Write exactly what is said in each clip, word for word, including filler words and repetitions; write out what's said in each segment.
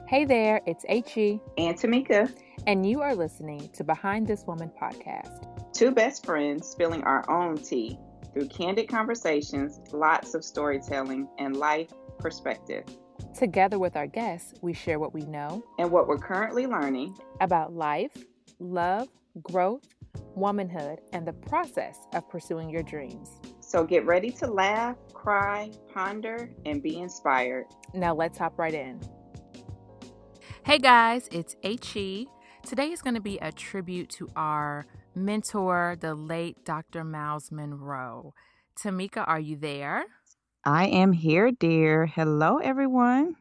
Hey there, it's H-E and Tamika, and you are listening to Behind This Woman podcast. Two best friends spilling our own tea through candid conversations, lots of storytelling, and life perspective. Together with our guests, we share what we know and what we're currently learning about life, love, growth, womanhood, and the process of pursuing your dreams. So get ready to laugh, cry, ponder, and be inspired. Now let's hop right in. Hey guys, it's H-E. Today is going to be a tribute to our mentor, the late Doctor Myles Munroe. Tamika, are you there? I am here, dear. Hello, everyone.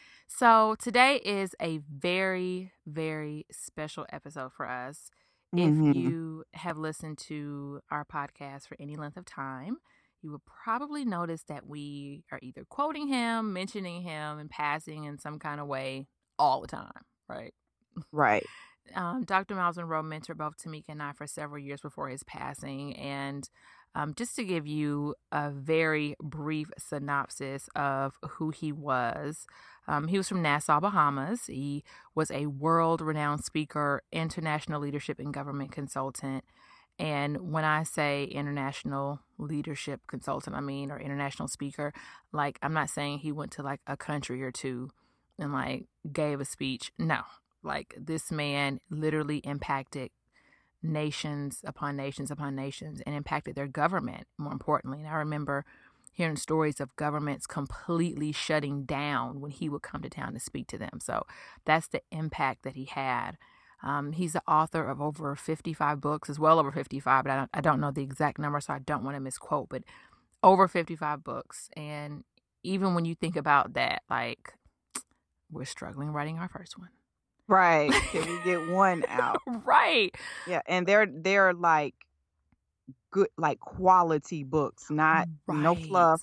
So today is a very, very special episode for us. Mm-hmm. If you have listened to our podcast for any length of time, you will probably notice that we are either quoting him, mentioning him in passing in some kind of way all the time, right? Right. Um, Doctor Myles Munroe mentored both Tamika and I for several years before his passing. And um, just to give you a very brief synopsis of who he was, um, he was from Nassau, Bahamas. He was a world-renowned speaker, international leadership and government consultant. And when I say international leadership consultant, I mean, or international speaker, like, I'm not saying he went to like a country or two and like gave a speech. No, like this man literally impacted nations upon nations upon nations and impacted their government, more importantly. And I remember hearing stories of governments completely shutting down when he would come to town to speak to them. So that's the impact that he had. Um, he's the author of over fifty-five books, as well over fifty-five, but I don't, I don't know the exact number, so I don't want to misquote, but over fifty-five books. And even when you think about that, like, we're struggling writing our first one. Right. Can we get one out? Right. Yeah. And they're, they're like good, like quality books, not right. no fluff,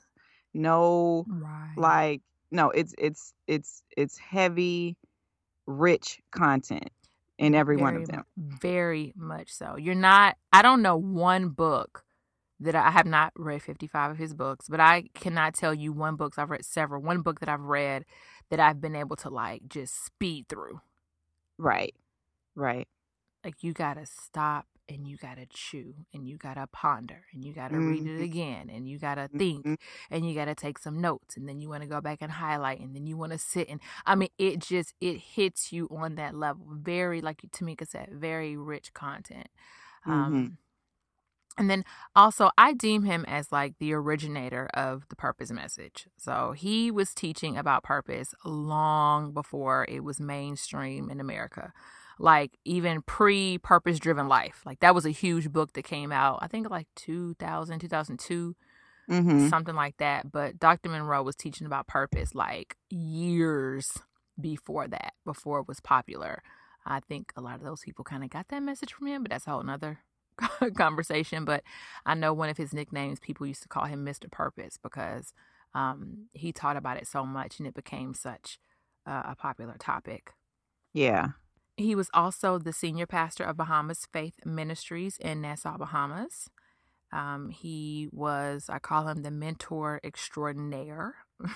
no, right. like, no, it's, it's, it's, it's heavy, rich content in every very, one of them. Very much so. You're not, I don't know one book that I, I have not read fifty-five of his books, but I cannot tell you one book. I've read several. One book that I've read that I've been able to like just speed through. Right. Right. Like you got to stop and you got to chew and you got to ponder and you got to mm-hmm. read it again and you got to think mm-hmm. and you got to take some notes and then you want to go back and highlight and then you want to sit and I mean, it just, it hits you on that level. Very, like Tamika said, very rich content. Mm-hmm. Um, and then also I deem him as like the originator of the purpose message. So he was teaching about purpose long before it was mainstream in America. Like even pre-purpose driven life. Like that was a huge book that came out, I think like two thousand, two thousand two, mm-hmm. something like that. But Doctor Munroe was teaching about purpose like years before that, before it was popular. I think a lot of those people kind of got that message from him, but that's a whole nother conversation. But I know one of his nicknames, people used to call him Mister Purpose because um, he taught about it so much and it became such uh, a popular topic. Yeah. He was also the senior pastor of Bahamas Faith Ministries in Nassau, Bahamas. Um, he was, I call him the mentor extraordinaire.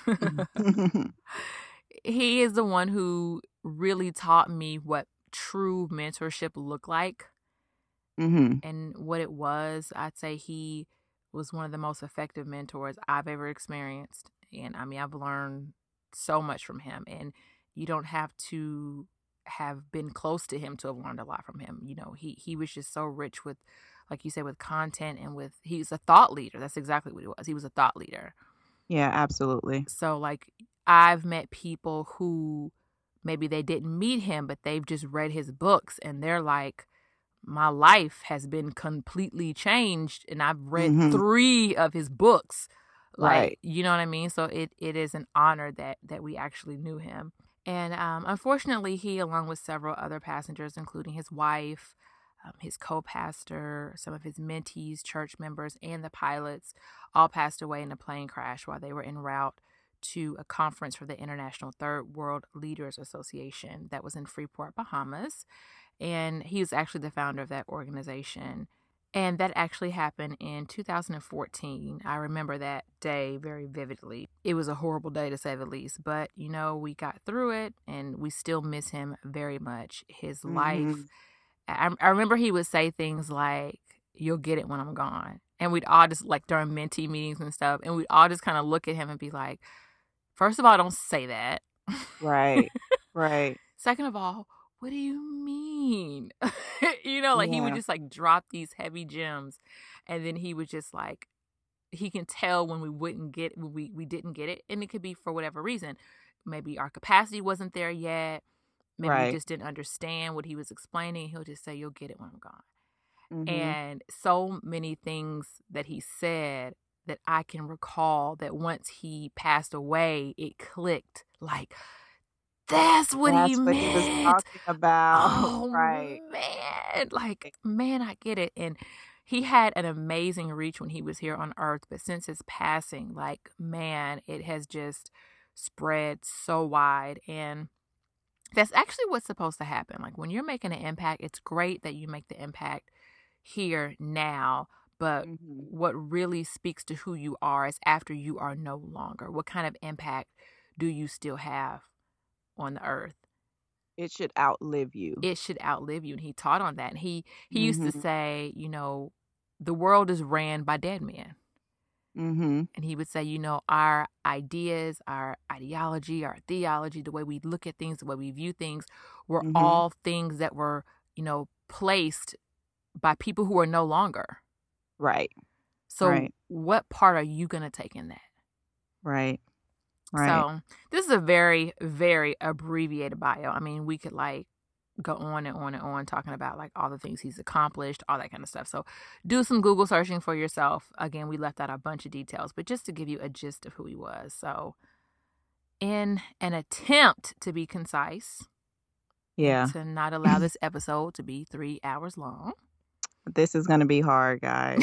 He is the one who really taught me what true mentorship looked like mm-hmm. and what it was. I'd say he was one of the most effective mentors I've ever experienced. And I mean, I've learned so much from him, and you don't have to have been close to him to have learned a lot from him. You know, he, he was just so rich with, like you said, with content and with, he's a thought leader. That's exactly what he was. He was a thought leader. Yeah, absolutely. So like I've met people who maybe they didn't meet him, but they've just read his books and they're like, my life has been completely changed. And I've read mm-hmm. three of his books. Like, right. You know what I mean? So it, it is an honor that, that we actually knew him. And um, unfortunately, he, along with several other passengers, including his wife, um, his co-pastor, some of his mentees, church members, and the pilots, all passed away in a plane crash while they were en route to a conference for the International Third World Leaders Association that was in Freeport, Bahamas. And he was actually the founder of that organization. And that actually happened in two thousand fourteen. I remember that day very vividly. It was a horrible day to say the least, but you know, we got through it and we still miss him very much. His life, Mm-hmm. I, I remember he would say things like, "You'll get it when I'm gone." And we'd all just, like during mentee meetings and stuff, and we'd all just kind of look at him and be like, first of all, don't say that. Right. Right. Second of all, what do you mean? You know, like he would Yeah. just like drop these heavy gems, and then he would just like, he can tell when we wouldn't get, we, we didn't get it. And it could be for whatever reason. Maybe our capacity wasn't there yet. Maybe we Right. just didn't understand what he was explaining. He'll just say, "You'll get it when I'm gone." Mm-hmm. And so many things that he said that I can recall that once he passed away, it clicked. Like, that's what he That's what he was meant. talking about. Oh, Right. man. Like, man, I get it. And he had an amazing reach when he was here on earth. But since his passing, like, man, it has just spread so wide. And that's actually what's supposed to happen. Like, when you're making an impact, it's great that you make the impact here now. But Mm-hmm. what really speaks to who you are is after you are no longer. What kind of impact do you still have on the earth? It should outlive you. It should outlive you. And he taught on that. And he, he used to Mm-hmm. say, you know, the world is ran by dead men. Mm-hmm. And he would say, you know, our ideas, our ideology, our theology, the way we look at things, the way we view things, were Mm-hmm. all things that were, you know, placed by people who are no longer. Right. So Right. what part are you going to take in that? Right. Right. So this is a very, very abbreviated bio. I mean, we could like go on and on and on talking about like all the things he's accomplished, all that kind of stuff. So do some Google searching for yourself. Again, we left out a bunch of details, but just to give you a gist of who he was. So in an attempt to be concise Yeah. and to not allow this episode to be three hours long. This is going to be hard, guys.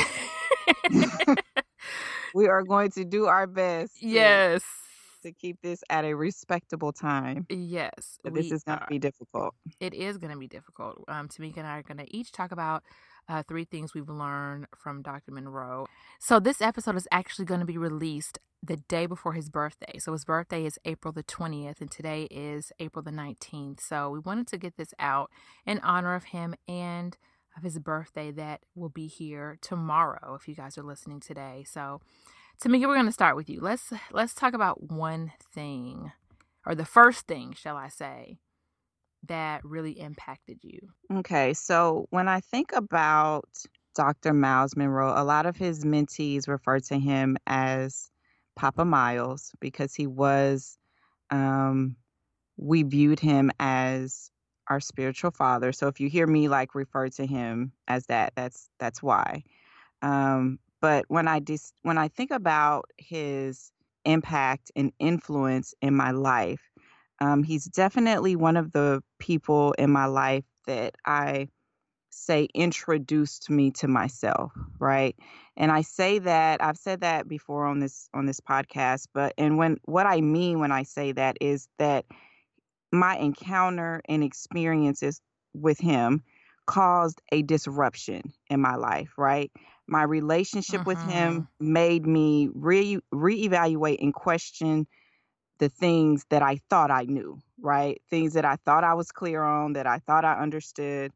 We are going to do our best to, Yes. to keep this at a respectable time. Yes. But this we is going to are. be difficult. It is going to be difficult. Um, Tamika and I are going to each talk about uh, three things we've learned from Doctor Monroe. So this episode is actually going to be released the day before his birthday. So his birthday is April the twentieth, and today is April the nineteenth. So we wanted to get this out in honor of him and of his birthday that will be here tomorrow if you guys are listening today. So Tamika, we're going to start with you. Let's let's talk about one thing, or the first thing, shall I say, that really impacted you. Okay, so when I think about Doctor Miles Monroe, a lot of his mentees refer to him as Papa Miles because he was, um, we viewed him as our spiritual father. So if you hear me like refer to him as that, that's that's why. Um, but when I dis- when I think about his impact and influence in my life, um, he's definitely one of the people in my life that I say introduced me to myself, right? And I say that I've said that before on this on this podcast, but and when what I mean when I say that is that my encounter and experiences with him caused a disruption in my life, right? My relationship with him made me re reevaluate and question the things that I thought I knew, right? Things that I thought I was clear on, that I thought I understood.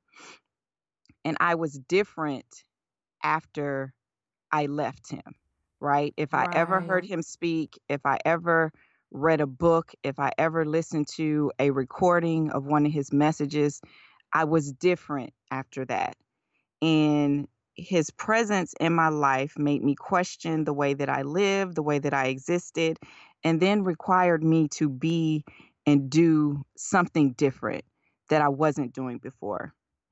And I was different after I left him, right? If I ever heard Right. him speak, if I ever read a book, if I ever listened to a recording of one of his messages, I was different after that. And his presence in my life made me question the way that I lived, the way that I existed, and then required me to be and do something different that I wasn't doing before.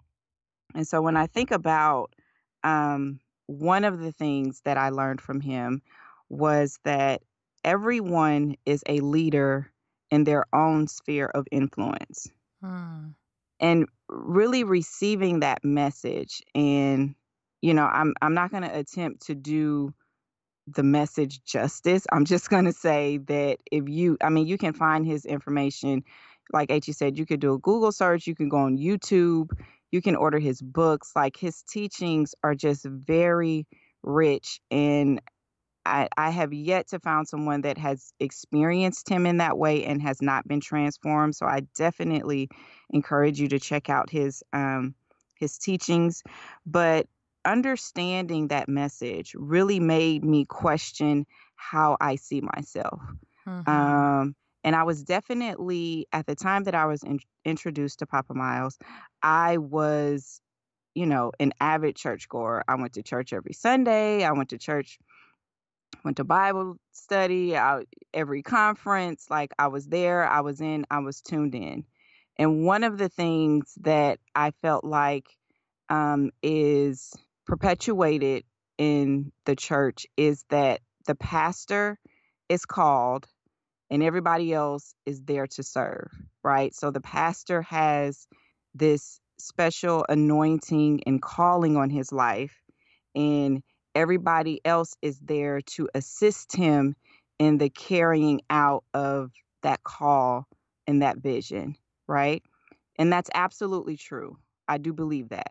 And so when I think about um, one of the things that I learned from him was that everyone is a leader in their own sphere of influence. Hmm. And really receiving that message, and you know, I'm I'm not going to attempt to do the message justice. I'm just going to say that if you, I mean, you can find his information, like H said, you could do a Google search, you can go on YouTube, You can order his books. Like, his teachings are just very rich, and I, I have yet to find someone that has experienced him in that way and has not been transformed. So I definitely encourage you to check out his um, his teachings. But understanding that message really made me question how I see myself. Mm-hmm. Um, and I was definitely, at the time that I was in, introduced to Papa Miles, I was, you know, an avid churchgoer. I went to church every Sunday. I went to church went to Bible study, I, every conference, like I was there, I was in, I was tuned in. And one of the things that I felt like um, is perpetuated in the church is that the pastor is called and everybody else is there to serve, right? So the pastor has this special anointing and calling on his life, and everybody else is there to assist him in the carrying out of that call and that vision, right? And that's absolutely true. I do believe that.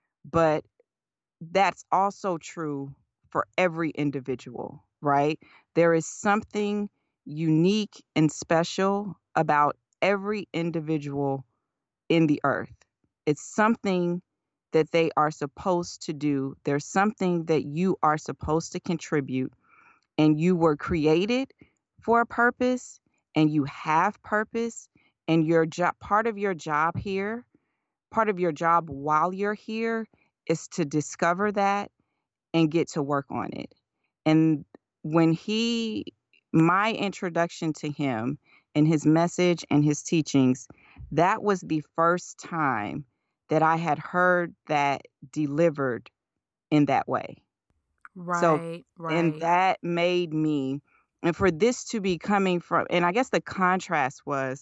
But that's also true for every individual, right? There is something unique and special about every individual in the earth. It's something that they are supposed to do. There's something that you are supposed to contribute, and you were created for a purpose, and you have purpose, and your job, part of your job here, part of your job while you're here is to discover that and get to work on it. And when he, my introduction to him and his message and his teachings, that was the first time that I had heard that delivered in that way. Right, So, right. and that made me, and for this to be coming from, and I guess the contrast was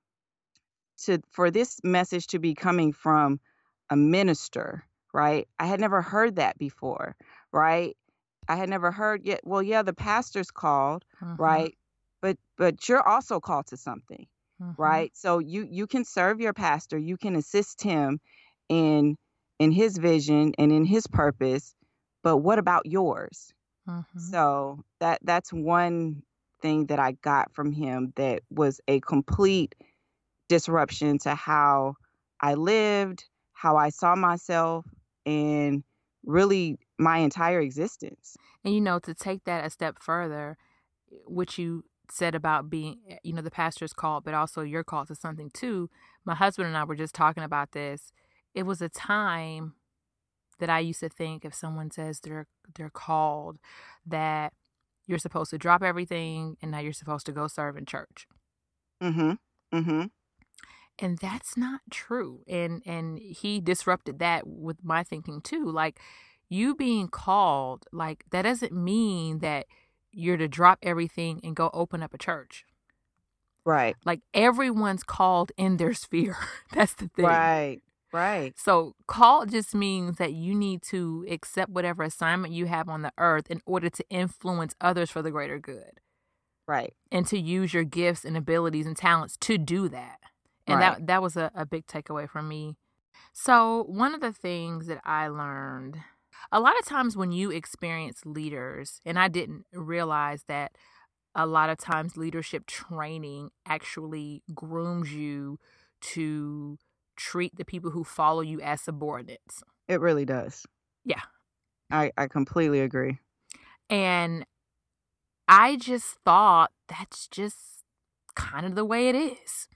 to, for this message to be coming from a minister, right? I had never heard that before, right? I had never heard yet. Well, yeah, the pastor's called, Mhm. right? But but you're also called to something, Mhm. right? So you you can serve your pastor, you can assist him in in his vision and in his purpose, but what about yours? Mhm. So that that's one thing that I got from him that was a complete disruption to how I lived, how I saw myself, and really my entire existence. And, you know, to take that a step further, what you said about being, you know, the pastor's called, but also you're called to something too. My husband and I were just talking about this. It was a time that I used to think if someone says they're they're called, that you're supposed to drop everything and now you're supposed to go serve in church. Mhm. Mhm. And that's not true. And and he disrupted that with my thinking too. Like, you being called, like, that doesn't mean that you're to drop everything and go open up a church. Right. Like, everyone's called in their sphere. That's the thing. Right. Right. So called just means that you need to accept whatever assignment you have on the earth in order to influence others for the greater good, Right. and to use your gifts and abilities and talents to do that. And Right. that that was a, a big takeaway from me. So one of the things that I learned, a lot of times when you experience leaders, and I didn't realize that a lot of times leadership training actually grooms you to treat the people who follow you as subordinates. It really does. Yeah. I, I completely agree. And I just thought that's just kind of the way it is.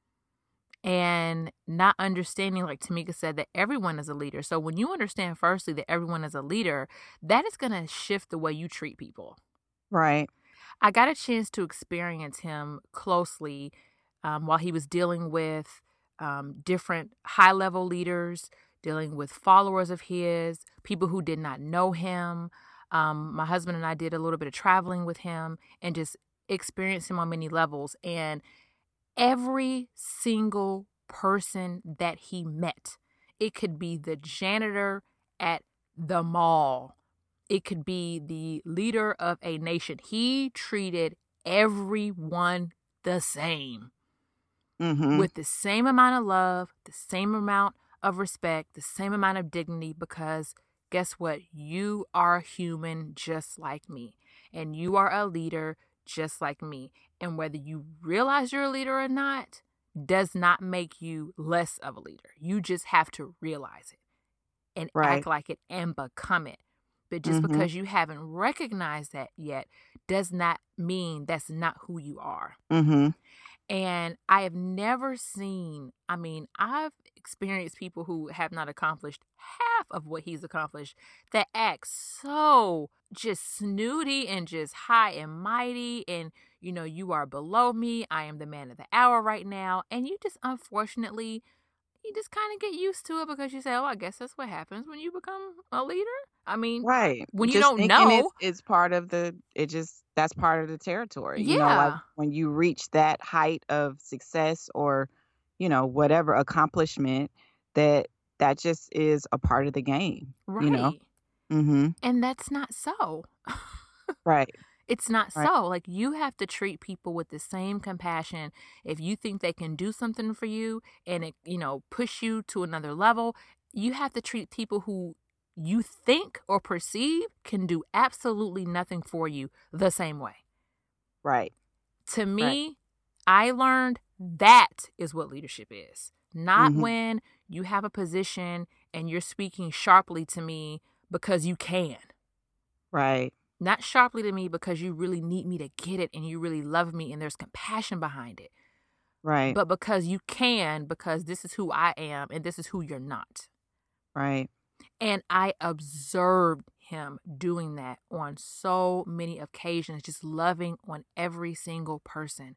And not understanding, like Tamika said, that everyone is a leader. So when you understand firstly that everyone is a leader, that is going to shift the way you treat people. Right. I got a chance to experience him closely um, while he was dealing with um, different high-level leaders, dealing with followers of his, people who did not know him. Um, my husband and I did a little bit of traveling with him and just experienced him on many levels. And every single person that he met, it could be the janitor at the mall, it could be the leader of a nation, he treated everyone the same. Mhm. With the same amount of love, the same amount of respect, the same amount of dignity, because guess what? You are human just like me, and you are a leader just like me. And whether you realize you're a leader or not does not make you less of a leader. You just have to realize it and Right. act like it and become it. But just Mm-hmm. because you haven't recognized that yet does not mean that's not who you are. Mm-hmm. And I have never seen, I mean, I've experienced people who have not accomplished half of what he's accomplished that act so just snooty and just high and mighty. And, you know, you are below me. I am the man of the hour right now. And you just, unfortunately, you just kind of get used to it because you say, oh, I guess that's what happens when you become a leader. I mean, Right. when you Just don't thinking it's know, it's part of the it just that's part of the territory. You know, like yeah, when you reach that height of success or, you know, whatever accomplishment, that that just is a part of the game, you know? right. Mm-hmm. And that's not so. Right. It's not Right. so. Like, you have to treat people with the same compassion. If you think they can do something for you and it, you know, push you to another level, you have to treat people who you think or perceive can do absolutely nothing for you the same way. Right. To Right. me, I learned that is what leadership is. Not Mm-hmm. when you have a position and you're speaking sharply to me because you can. Right. Not sharply to me because you really need me to get it and you really love me and there's compassion behind it. Right. But because you can, because this is who I am and this is who you're not. Right. And I observed him doing that on so many occasions, just loving on every single person.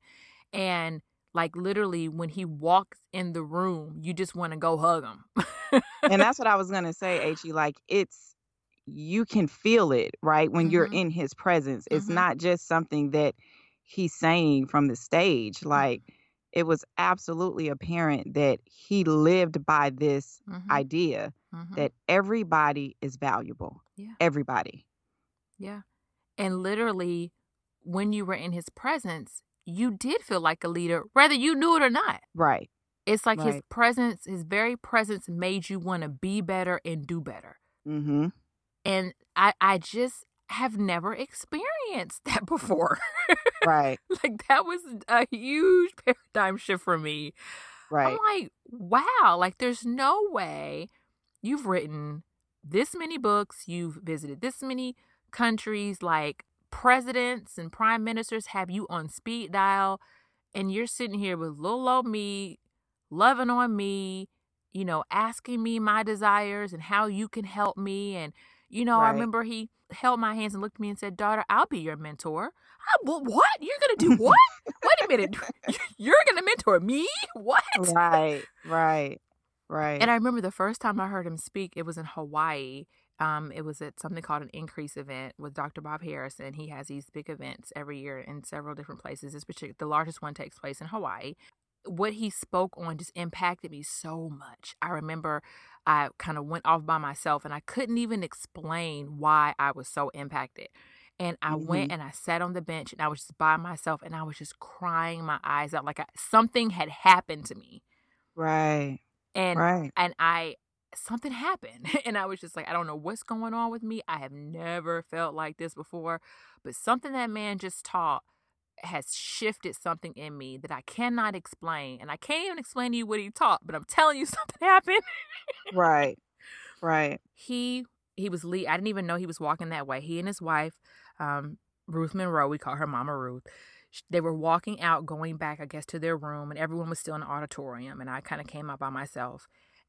And like literally when he walks in the room, you just want to go hug him. And that's what I was gonna say, H E. Like it's you can feel it, right? When you're Mhm. in his presence. It's Mhm. not just something that he's saying from the stage. Like it was absolutely apparent that he lived by this Mhm. idea Mhm. that everybody is valuable. Yeah. Everybody. Yeah. And literally, when you were in his presence, you did feel like a leader, whether you knew it or not. Right. It's like his Right. presence, his very presence made you want to be better and do better. Mm-hmm. And I, I just have never experienced that before. Right. Like, that was a huge paradigm shift for me. Right. I'm like, wow, like, there's no way you've written this many books, you've visited this many countries, like, presidents and prime ministers have you on speed dial, and you're sitting here with little old me, loving on me, you know, asking me my desires and how you can help me. And, you know, I Right. remember he held my hands and looked at me and said, daughter, I'll be your mentor. I, "Wha- what? You're going to do what? Wait a minute. You're going to mentor me? What? Right. Right. Right. And I remember the first time I heard him speak, it was in Hawaii. Um, it was at something called an Increase event with Doctor Bob Harris, and he has these big events every year in several different places. This particular, the largest one takes place in Hawaii. What he spoke on just impacted me so much. I remember I kind of went off by myself, and I couldn't even explain why I was so impacted. And I Mm-hmm. went and I sat on the bench, and I was just by myself, and I was just crying my eyes out, like I, something had happened to me. Right. And Right. and I something happened and I was just like, I don't know what's going on with me. I have never felt like this before, but something that man just taught has shifted something in me that I cannot explain. And I can't even explain to you what he taught, but I'm telling you something happened. Right. Right. He he was Lee. I didn't even know he was walking that way. He and his wife, um, Ruth Monroe, we call her Mama Ruth. sh- They were walking out, going back, I guess, to their room, and everyone was still in the auditorium. And I kind of came out by myself,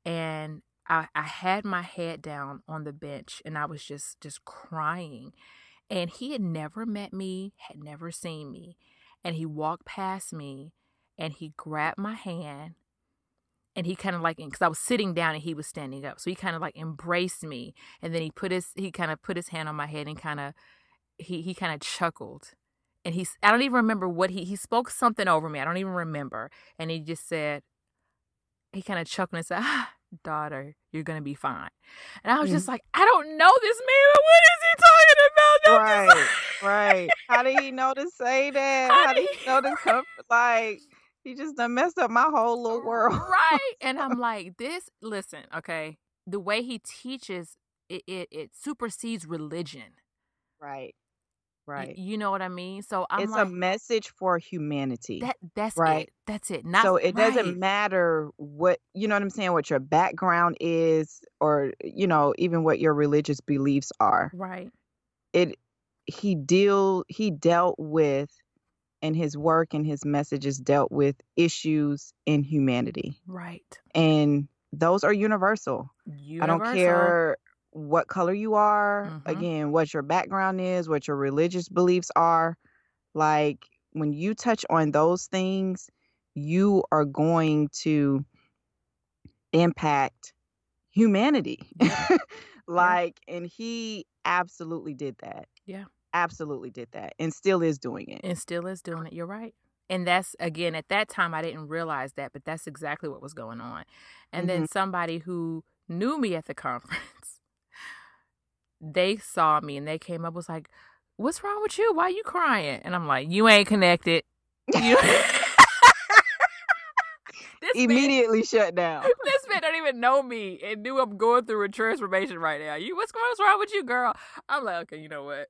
and I, I had my head down on the bench, and I was just just crying. And he had never met me, had never seen me, and he walked past me, and he grabbed my hand. And he kind of like, because I was sitting down and he was standing up. So he kind of like embraced me. And then he put his, he kind of put his hand on my head and kind of, he, he kind of chuckled. And he's, I don't even remember what he, he spoke something over me. I don't even remember. And he just said, he kind of chuckled and said, ah, daughter, you're going to be fine. And I was just Mhm. like, I don't know this man, but what is he talking about? I'm just Right. Right. How did he know to say that? How How did did he- he know to come? Like, He just done messed up my whole little world. Right. And I'm like, this, listen, okay, the way he teaches, it, it, it supersedes religion. Right. Y- Right. you know what I mean? So I'm It's a like, message for humanity, that that's right? it. That's it. Not So f- it doesn't right. matter what, you know what I'm saying, what your background is, or, you know, even what your religious beliefs are. Right. It he deal he dealt with, and his work and his messages dealt with issues in humanity. Right. And those are universal. I don't Universal. care what color you are, Mm-hmm. again, what your background is, what your religious beliefs are. Like, when you touch on those things, you are going to impact humanity. Yep. Yep. Like, and he absolutely did that. Yeah. Absolutely did that, and still is doing it. And still is doing it. You're right. And that's, again, at that time, I didn't realize that, but that's exactly what was going on. And hmm then somebody who knew me at the conference, they saw me and they came up, was like, what's wrong with you? Why you crying? And I'm like, you ain't connected. You this man, Immediately shut down. this man don't even know me and knew I'm going through a transformation right now. You, what's what's wrong with you, girl? I'm like, okay, you know what?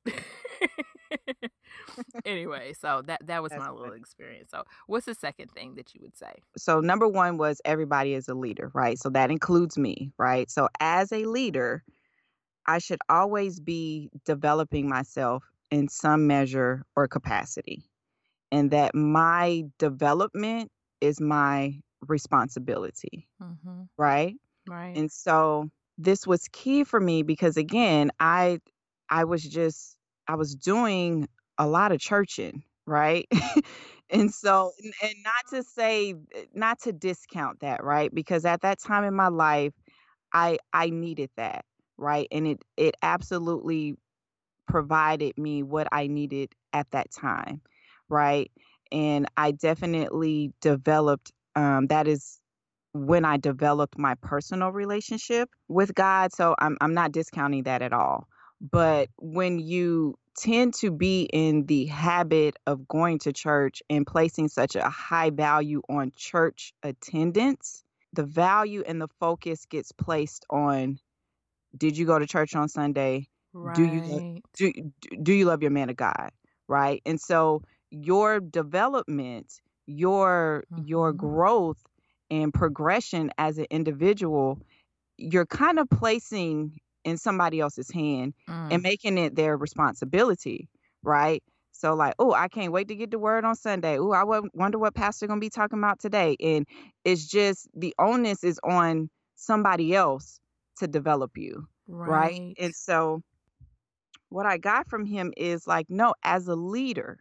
Anyway, so that that was That's my little funny. experience. So what's the second thing that you would say? So number one was everybody is a leader, right? So that includes me, right? So as a leader, I should always be developing myself in some measure or capacity, and that my development is my responsibility, Mm-hmm. right? Right. And so this was key for me because, again, I I was just I was doing a lot of churching, right? And so, and, and not to say, not to discount that, right? Because at that time in my life, I I needed that, right? And it it absolutely provided me what I needed at that time, right? And I definitely developed, um, that is when I developed my personal relationship with God. So I'm I'm not discounting that at all. But when you tend to be in the habit of going to church and placing such a high value on church attendance, the value and the focus gets placed on, did you go to church on Sunday? Do you lo- Right. do do you love your man of God? Right? And so your development, your your Mm-hmm. growth and progression as an individual, you're kind of placing in somebody else's hand and Mm. making it their responsibility, right? So like, oh, I can't wait to get the word on Sunday. Oh, I wo- wonder what pastor gonna be talking about today. And it's just, the onus is on somebody else to develop you, right? Right. And so what I got from him is like, no, as a leader,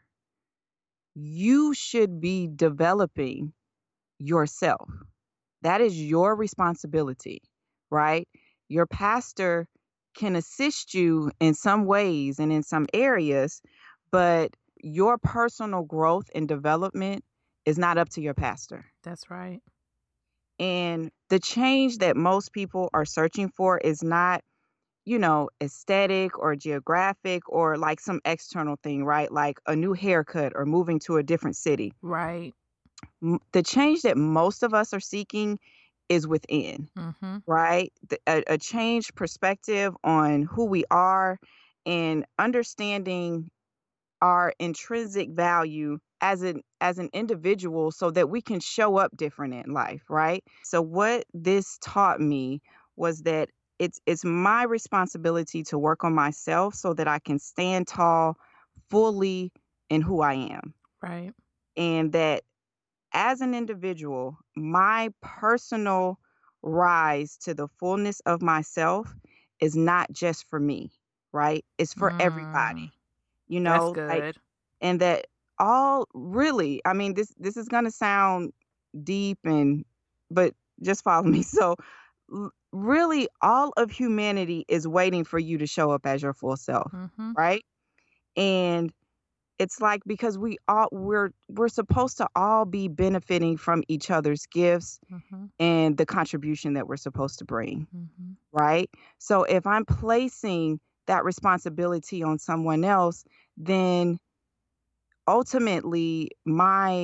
you should be developing yourself. That is your responsibility, right? Your pastor can assist you in some ways and in some areas, but your personal growth and development is not up to your pastor. That's right. And the change that most people are searching for is not, you know, aesthetic or geographic or like some external thing, right? Like a new haircut or moving to a different city. Right. M- The change that most of us are seeking is within, Mm-hmm. right? The, a, a changed perspective on who we are and understanding our intrinsic value as an as an individual so that we can show up different in life, right? So what this taught me was that it's it's my responsibility to work on myself so that I can stand tall fully in who I am. Right. And that as an individual, my personal rise to the fullness of myself is not just for me, right? It's for Mm. everybody, you That's know, like, good. and that all really, I mean, this this is going to sound deep, and but just follow me. So l- really all of humanity is waiting for you to show up as your full self, Mm-hmm. right? And it's like, because we all we're we're supposed to all be benefiting from each other's gifts Mm-hmm. and the contribution that we're supposed to bring, Mm-hmm. right? So if I'm placing that responsibility on someone else, then ultimately my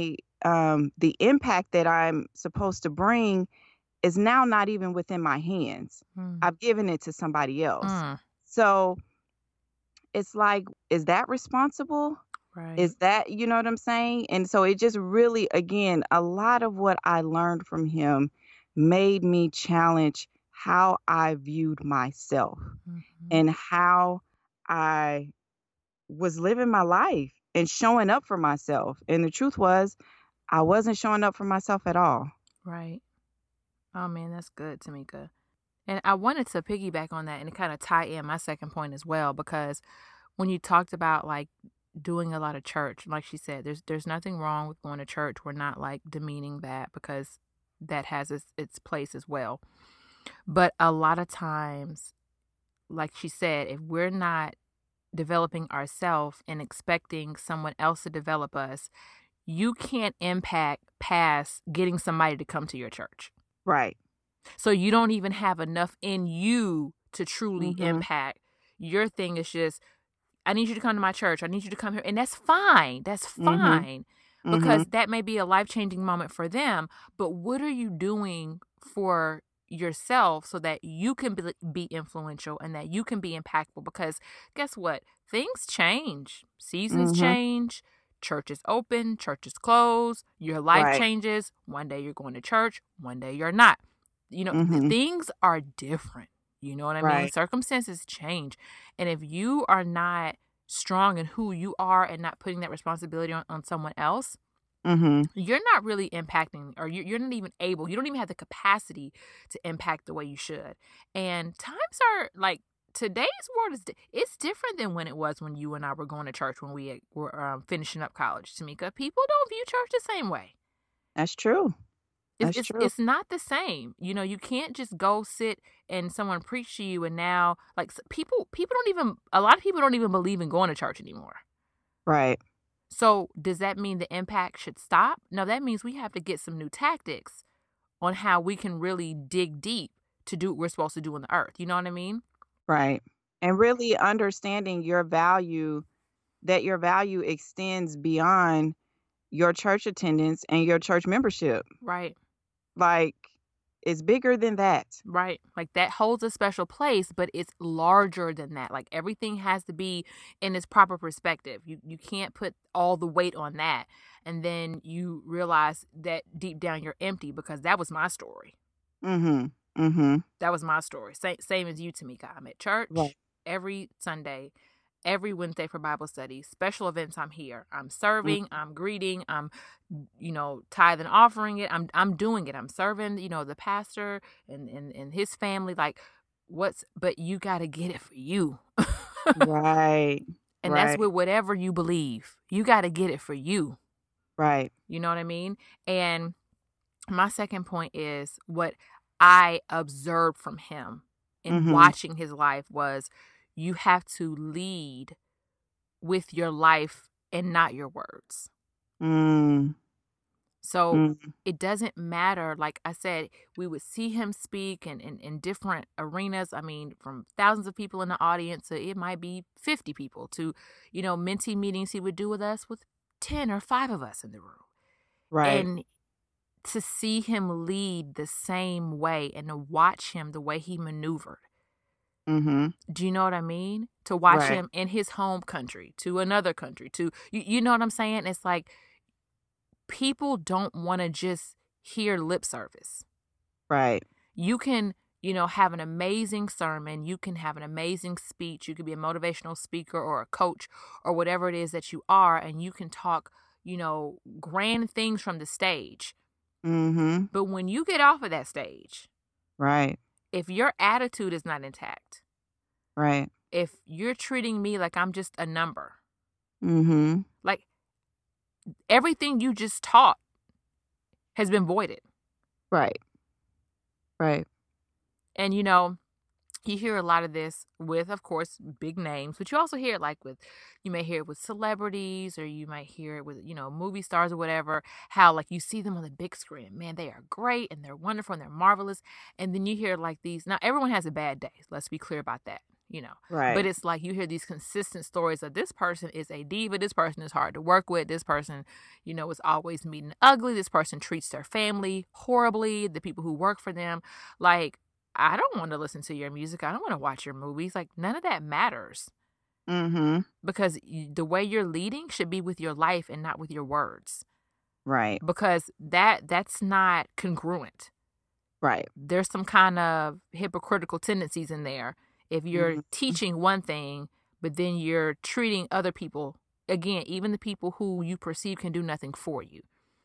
um, the impact that I'm supposed to bring is now not even within my hands. Mm. I've given it to somebody else. Mm. So it's like, is that responsible? Right. Is that, you know what I'm saying? And so it just really, again, a lot of what I learned from him made me challenge how I viewed myself Mhm. and how I was living my life and showing up for myself. And the truth was, I wasn't showing up for myself at all. Right. Oh man, that's good, Tamika. And I wanted to piggyback on that and kind of tie in my second point as well, because when you talked about like doing a lot of church, like she said, there's there's nothing wrong with going to church. We're not like demeaning that, because that has its, its place as well. But a lot of times, like she said, if we're not developing ourselves and expecting someone else to develop us, you can't impact past getting somebody to come to your church. Right. So you don't even have enough in you to truly Mhm. impact. Your thing is just, I need you to come to my church. I need you to come here. And that's fine. That's Mhm. fine. Because Mhm. that may be a life-changing moment for them. But what are you doing for yourself so that you can be, be influential and that you can be impactful? Because guess what? Things change. Seasons Mhm. change. Churches open. Churches close. Your life Right. changes. One day you're going to church. One day you're not. You know, th- Mhm. things are different. You know what I mean? Right. Circumstances change. And if you are not strong in who you are and not putting that responsibility on, on someone else, Mhm. you're not really impacting, or you, you're not even able, you don't even have the capacity to impact the way you should. And times are like, today's world is, di- it's different than when it was when you and I were going to church when we were um, finishing up college, Tamika. People don't view church the same way. That's true. It's, That's it's true. it's not the same. You know, you can't just go sit and someone preach to you and now like s- people people don't even, a lot of people don't even believe in going to church anymore. Right. So does that mean the impact should stop? No, that means we have to get some new tactics on how we can really dig deep to do what we're supposed to do on the earth. You know what I mean? Right. And really understanding your value, that your value extends beyond your church attendance and your church membership. Right. Like, it's bigger than that. Right. Like that holds a special place, but it's larger than that. Like everything has to be in its proper perspective. You you can't put all the weight on that. And then you realize that deep down you're empty, because that was my story. Mhm. Mhm. That was my story. Same same as you, Tamika. I'm at church Right. every Sunday, every Wednesday for Bible study. Special events, I'm here. I'm Mm. serving, I'm greeting, I'm, you know, tithing, offering it. I'm I'm doing it. I'm serving, you know, the pastor and, and, and his family. Like what's, but you got to get it for you. Right. And that's Right. with whatever you believe. You got to get it for you. Right. You know what I mean? And my second point is what I observed from him in Mhm. watching his life was, you have to lead with your life and not your words. Mm. So Mm. it doesn't matter. Like I said, we would see him speak in, in, in different arenas. I mean, from thousands of people in the audience to it might be fifty people to, you know, mentee meetings he would do with us with ten or five of us in the room. Right. And to see him lead the same way and to watch him the way he maneuvered. Mhm. Do you know what I mean? To watch Right. him in his home country, to another country, to, you, you know what I'm saying? It's like people don't want to just hear lip service. Right. You can, you know, have an amazing sermon. You can have an amazing speech. You could be a motivational speaker or a coach or whatever it is that you are. And you can talk, you know, grand things from the stage. Mhm. But when you get off of that stage, Right. if your attitude is not intact, Right. if you're treating me like I'm just a number, Mhm. like everything you just taught has been voided. Right. Right. And, you know, you hear a lot of this with, of course, big names, but you also hear it like with, you may hear it with celebrities, or you might hear it with, you know, movie stars or whatever, how like you see them on the big screen. Man, they are great and they're wonderful and they're marvelous. And then you hear like these, now everyone has a bad day. Let's be clear about that. you know. Right. But it's like you hear these consistent stories of this person is a diva, this person is hard to work with, this person, you know, is always mean and ugly, this person treats their family horribly, the people who work for them. Like, I don't want to listen to your music. I don't want to watch your movies. Like, none of that matters. Mm-hmm. Because the way you're leading should be with your life and not with your words. Right. Because that that's not congruent. Right. There's some kind of hypocritical tendencies in there. If you're Mm-hmm. teaching one thing, but then you're treating other people, again, even the people who you perceive can do nothing for you.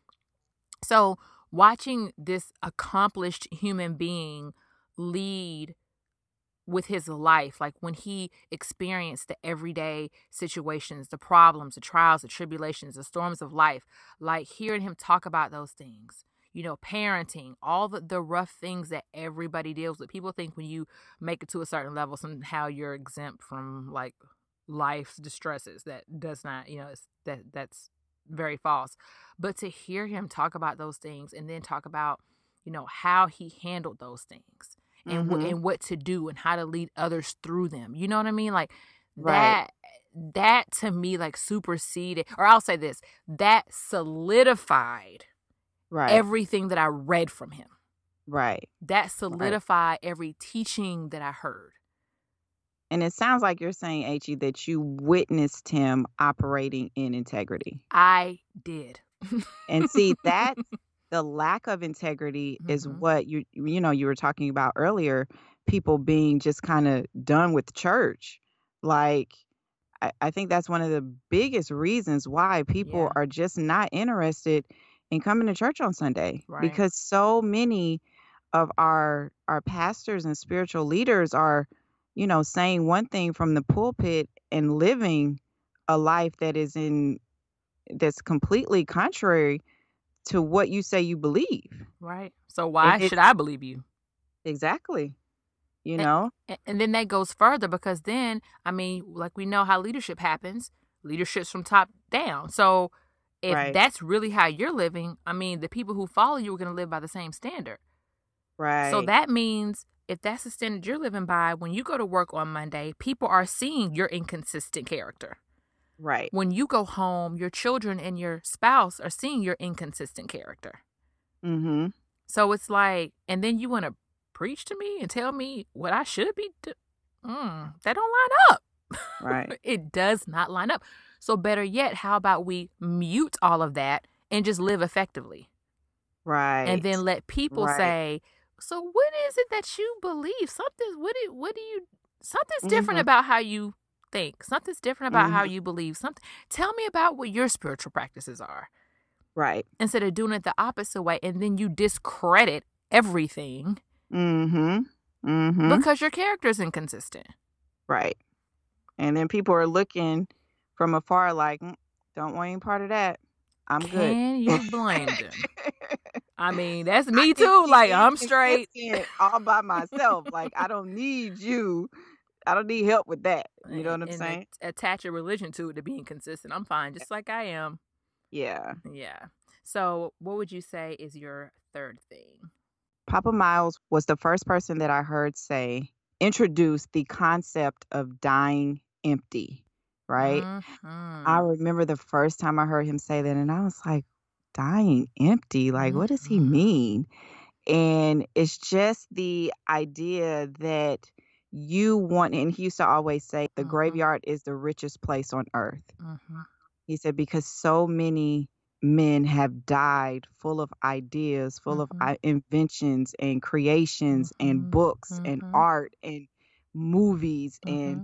So watching this accomplished human being lead with his life, like when he experienced the everyday situations, the problems, the trials, the tribulations, the storms of life, like hearing him talk about those things, you know, parenting, all the, the rough things that everybody deals with. People think when you make it to a certain level, somehow you're exempt from like life's distresses. That does not, you know, it's, that that's very false. But to hear him talk about those things and then talk about, you know, how he handled those things and, Mm-hmm. wh- and what to do and how to lead others through them. You know what I mean? Like Right. that, that to me, like superseded, or I'll say this, that solidified Right. everything that I read from him. Right. That solidified every teaching that I heard. And it sounds like you're saying, H E, that you witnessed him operating in integrity. I did. And see, that the lack of integrity is Mhm. what you you know, you were talking about earlier, people being just kind of done with church. Like, I, I think that's one of the biggest reasons why people Yeah. are just not interested in coming to church on Sunday. Right. Because so many of our our pastors and spiritual leaders are, you know, saying one thing from the pulpit and living a life that is in that's completely contrary to what you say you believe. Right. So why It- should it's I believe you? exactly, you And- know? A- And then that goes further because then, I mean, like we know how leadership happens. Leadership's from top down. So if Right. that's really how you're living, I mean, the people who follow you are going to live by the same standard. Right. So that means if that's the standard you're living by, when you go to work on Monday, people are seeing your inconsistent character. Right. When you go home, your children and your spouse are seeing your inconsistent character. Mm-hmm. So it's like, and then you want to preach to me and tell me what I should be do- mm, that don't line up. Right. It does not line up. So better yet, how about we mute all of that and just live effectively? Right. And then let people Right. say, so what is it that you believe? Something, what do, what do you, something's different Mhm. about how you think. Something's different about how Mhm. you believe. Something. Tell me about what your spiritual practices are. Right. Instead of doing it the opposite way, and then you discredit everything Mm-hmm. Mm-hmm. because your character is inconsistent. Right. And then people are looking from afar like, "Mm, don't want any part of that. I'm good." Can you blame them? I mean, that's I me can too. be Like, I'm straight. inconsistent all by myself. Like, I don't need you. I don't need help with that. You know what I'm and saying? at- attach a religion to it to be inconsistent. I'm fine, just like I am. Yeah. Yeah. So, what would you say is your third thing? Papa Miles was the first person that I heard say, introduce the concept of dying empty, right? I Mhm. remember the first time I heard him say that, and I was like, dying empty? Like, what does he Mhm. mean? And it's just the idea that you want, and he used to always say, the Mhm. graveyard is the richest place on earth. Mhm. He said, because so many men have died full of ideas, full of Mhm. i- inventions and creations and Mhm. books and Mhm. art and movies. And Mhm.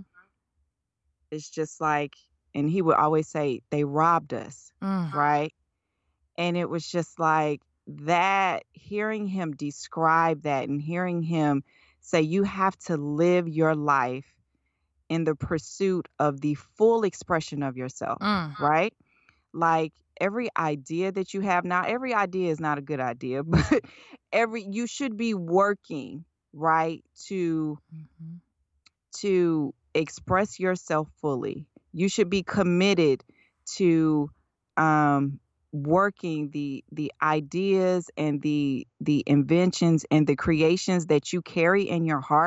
it's just like, and he would always say, they robbed us, Mm. right? And it was just like that, hearing him describe that and hearing him say, you have to live your life in the pursuit of the full expression of yourself, Mm. right? Like every idea that you have now, every idea is not a good idea, but every, you should be working, right, to Mhm. to express yourself fully. You should be committed to um, working the the ideas and the the inventions and the creations that you carry in your heart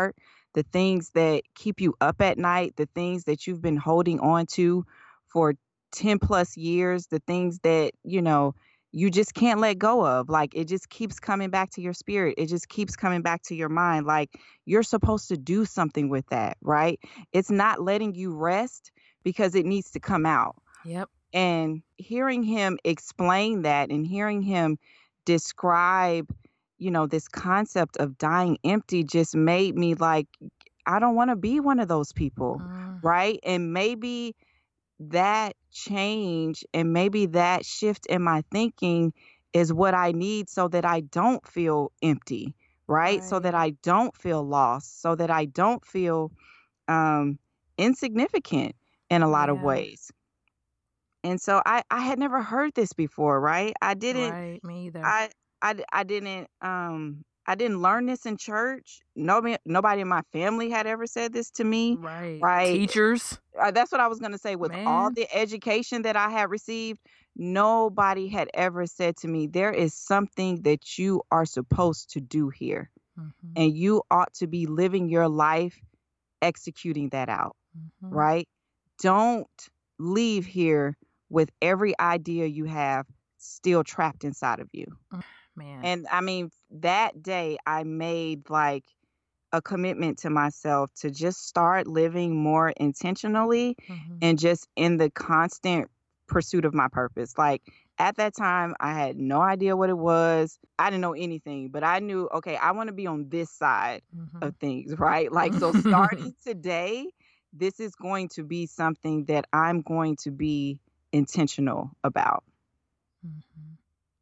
the things that keep you up at night, the things that you've been holding on to for ten plus years, the things that, you know, you just can't let go of. Like it just keeps coming back to your spirit. It just keeps coming back to your mind. Like you're supposed to do something with that, right? It's not letting you rest because it needs to come out. Yep. And hearing him explain that and hearing him describe, you know, this concept of dying empty just made me like, I don't want to be one of those people, Mm, right? And maybe that change and maybe that shift in my thinking is what I need so that I don't feel empty, right? So that right. I don't feel lost, so that I don't feel um, insignificant in a lot of Yeah. ways. And so I, I had never heard this before, right? I didn't Right. Me either. I I d- I didn't um I didn't learn this in church. Nobody nobody in my family had ever said this to me, Right. right? Teachers, Uh, that's what I was going to say. With all man. the education that I had received, nobody had ever said to me, there is something that you are supposed to do here, Mm-hmm. and you ought to be living your life executing that out, Mm-hmm. right? Don't leave here with every idea you have still trapped inside of you. Man. And I mean, that day I made like a commitment to myself to just start living more intentionally Mm-hmm. and just in the constant pursuit of my purpose. Like at that time, I had no idea what it was. I didn't know anything, but I knew, okay, I want to be on this side of things, right? Like, so Mm-hmm. starting today, this is going to be something that I'm going to be intentional about. Mm-hmm.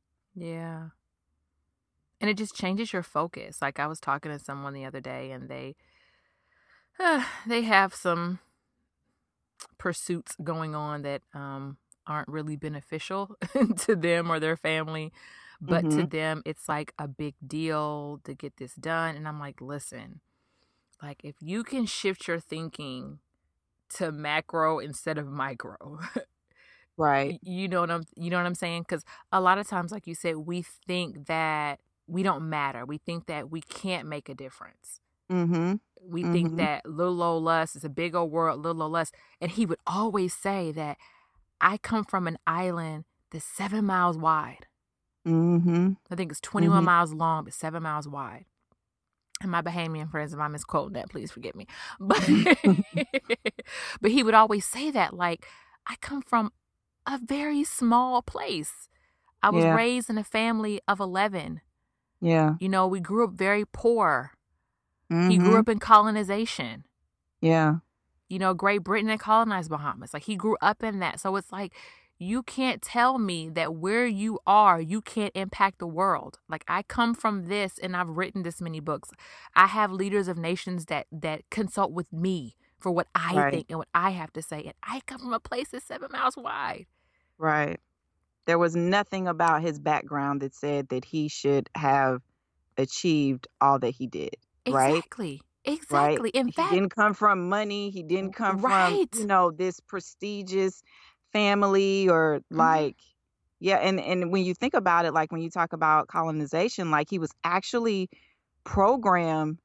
Yeah. And it just changes your focus. Like I was talking to someone the other day and they uh, they have some pursuits going on that um aren't really beneficial to them or their family, but to Mm-hmm. them it's like a big deal to get this done. And I'm like, listen, like if you can shift your thinking to macro instead of micro, Right. y- you know what I'm you know what I'm saying? Because a lot of times, like you said, we think that we don't matter. We think that we can't make a difference. Mm-hmm. We think Mm-hmm. that little old us is a big old world, little old us. And he would always say that I come from an island that's seven miles wide. Mm-hmm. I think it's twenty-one Mm-hmm. miles long, but seven miles wide. And my Bahamian friends, if I misquote that, please forgive me. But but he would always say that, like, I come from a very small place. I was Yeah. raised in a family of eleven. Yeah. You know, we grew up very poor. He grew Mm-hmm. up in colonization. Yeah. You know, Great Britain had colonized Bahamas. Like he grew up in that. So it's like, you can't tell me that where you are, you can't impact the world. Like I come from this and I've written this many books. I have leaders of nations that that consult with me for what I Right. think and what I have to say. And I come from a place that's seven miles wide. Right. There was nothing about his background that said that he should have achieved all that he did, right? Exactly. Right? Exactly. In He fact, didn't come from money. He didn't come from, you right. know, this prestigious family or Mhm. like, yeah. And, and when you think about it, like when you talk about colonization, like he was actually programmed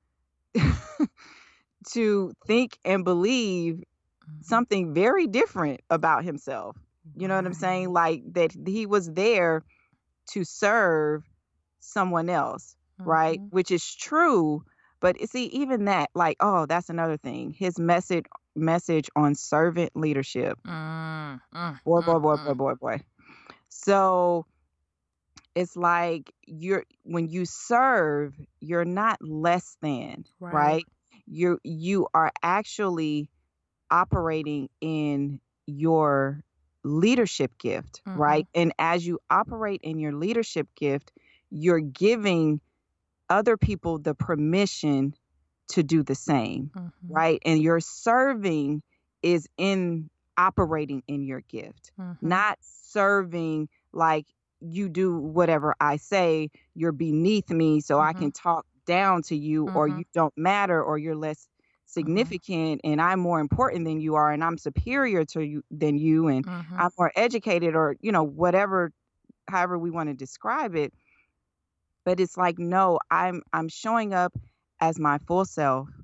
to think and believe Mhm. something very different about himself. You know what I'm saying? Right. Like that he was there to serve someone else, right? Mhm. Which is true. But see, even that, like, oh, that's another thing. His message message on servant leadership. Mm, mm, Boy, mm, boy, boy, boy, mm. boy, boy. So it's like you're when you serve, you're not less than, Right. right? You you are actually operating in your leadership gift, Mhm. right? And as you operate in your leadership gift, you're giving other people the permission to do the same, Mhm. right? And your serving is in operating in your gift, Mhm. not serving like you do whatever I say, you're beneath me, so I Mhm. can talk down to you, or Mhm. you don't matter, or you're less Mhm. significant, and I'm more important than you are, and I'm superior to you than you, and Mhm. I'm more educated, or, you know, whatever, however we want to describe it. But it's like, no, I'm I'm showing up as my full self,